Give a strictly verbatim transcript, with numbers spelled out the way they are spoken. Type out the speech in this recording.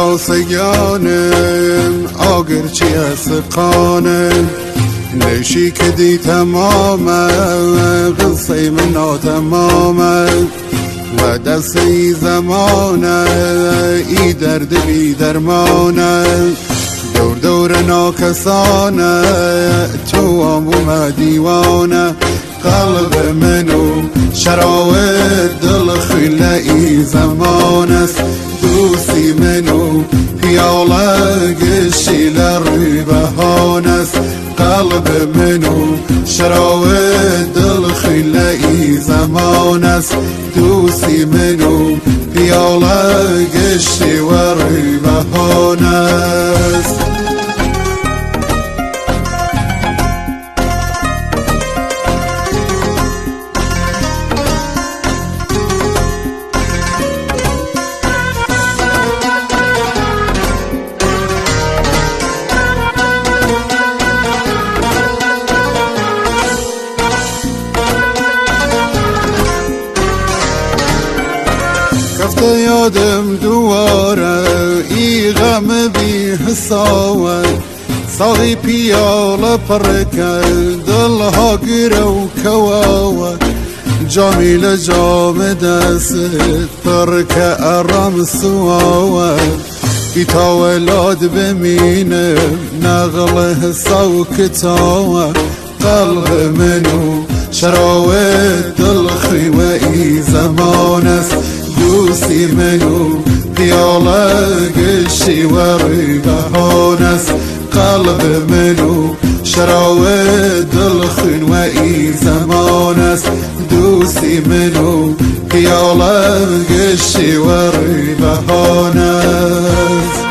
آسیانم آگرچی از قانم نشی که دی تمامه قصه من ناتمامه و دستی زمانه ای درد بی درمانه دور دور ناکسانه تو آموم دیوانه قلب منو شراوه دل خیله ای زمان است دوستی منو پیاله گشی لری بهان است قلب منو شراوه دل خیله ای زمان است دوستی منو پیاله گشی وری بهان است رفته یادم دواره ای غم بی حساوه ساقی پیاله پر کرد دلها گره و کواوه جامی لجام دست پر که ارام سواوه بی تا ولاد بمینم نغل حسا و کتاوه قلب منو شراوه دل خیوه ای زمان است دوستی منو پیاله گشی وری بهان است قلب منو شراوه دل خنوه ای زمان است دوستی منو پیاله گشی وری بهان است